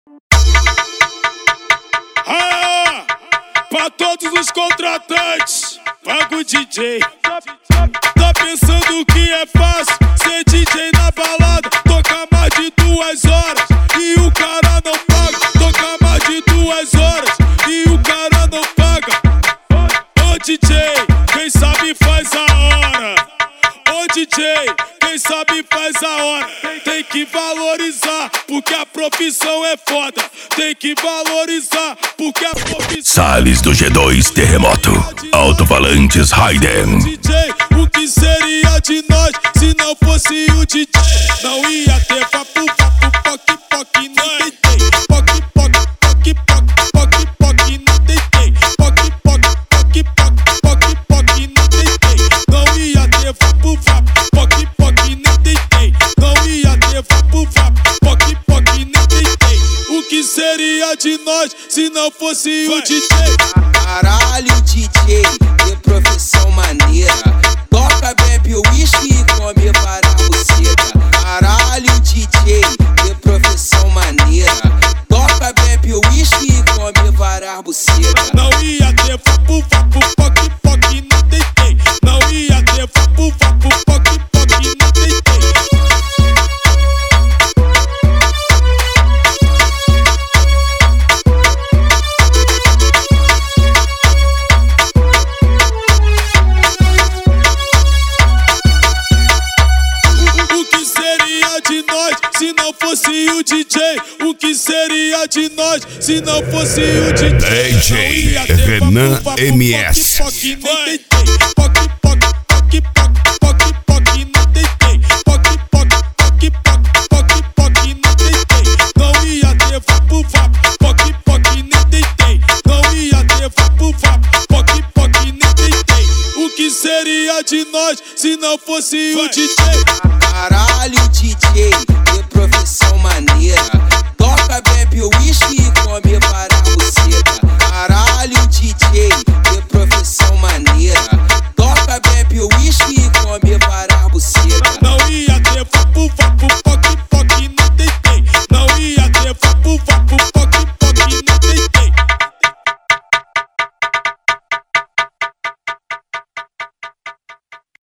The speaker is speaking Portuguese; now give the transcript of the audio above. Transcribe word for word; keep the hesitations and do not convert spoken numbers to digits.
Ah, pra todos os contratantes, paga o D J. Tá pensando que é fácil ser D J na balada? Toca mais de duas horas e o cara não paga. Toca mais de duas horas e o cara não paga. Ô D J, quem sabe faz a hora. Ô D J, quem sabe faz a hora. Tem que valorizar, porque a profissão é foda. Tem que valorizar, porque a profissão... Salles do G dois Terremoto, Alto-Falantes Raiden. D J, o que seria de nós se não fosse o D J? Não ia ter papo, papo, poc, poc, não tem tem. Poc, poc, poc, poc, poc, poc, não tem tem. Poc, poc, poc, poc, poc, poc, não tem tem. Não ia ter papo, papo, poc, poc, não tem tem. Não ia ter papo, papo, poc, poc, não tem tem. O que seria de nós se não fosse o D J? Caralho, D J, que profissão maneira. Toca, bebe uísque e come para a buceta. Caralho, D J, que profissão maneira. Toca, bebe uísque e come para a buceta. Não ia ter papo, papo, poc, poc, não tem tem. Não ia ter papo, papo, poc, poc, não tem tem. Se não fosse o D J, o que seria de nós se não fosse o D J? D J Renan M S. Poc, poc, nem tem tem. Poc, poc, poc, poc, poc, poc, não tem tem. Poc, poc, poc, poc, poc, poc, não tem tem. Não ia ter vapo, vapo, poc, poc, nem tem tem. Não ia ter vapo, vapo, poc, poc, nem tem tem. O que seria de nós se não fosse o D J? Caralho, D J, que profissão maneira. Toca, bebe uísque e come para a buceta. Caralho, D J,